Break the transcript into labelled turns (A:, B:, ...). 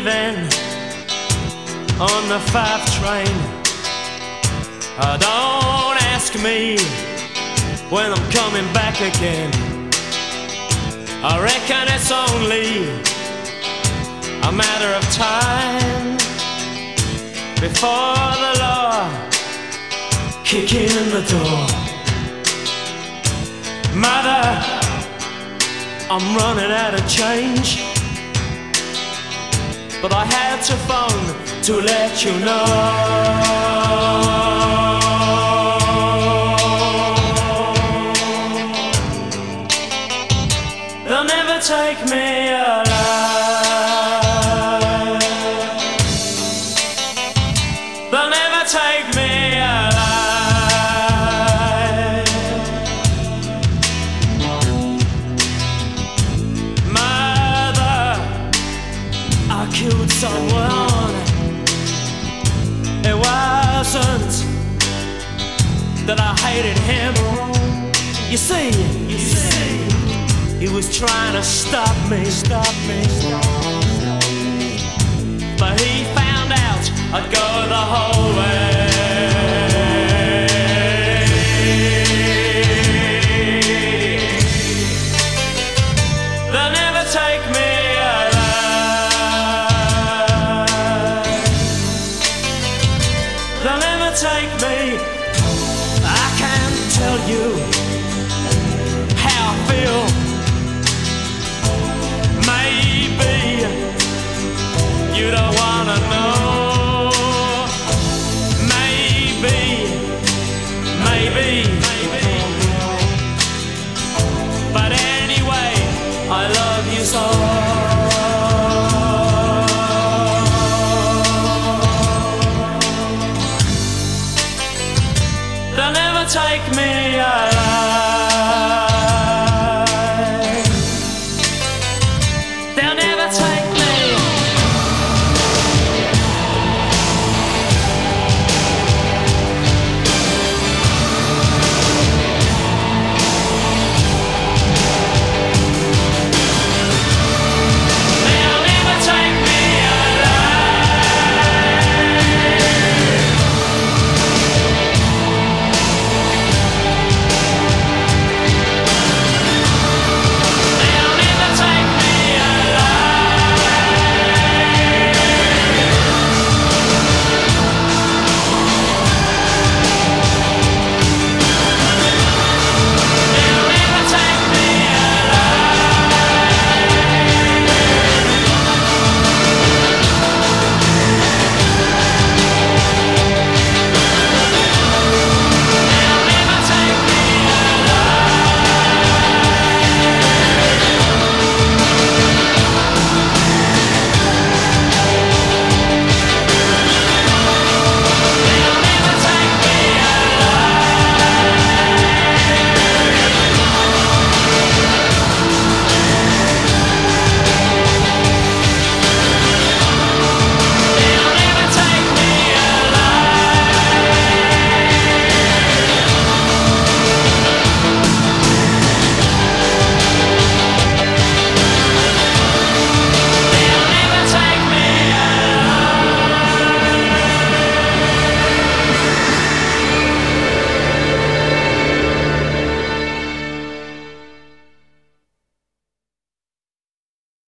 A: leaving on the 5 train. Don't ask me when I'm coming back again. I reckon it's only a matter of time before the law kick in the door. Mother, I'm running out of change, but I had to phone to let you know. They'll never take me alive. They'll never take me alive. Mother, I killed someone. It wasn't that I hated him. You see, he was trying to stop me. But he found out I'd go the whole way. They'll never take me alive. They'll never take me. I can't tell you how I feel. Maybe you don't wanna know. Maybe. But anyway, I love you so.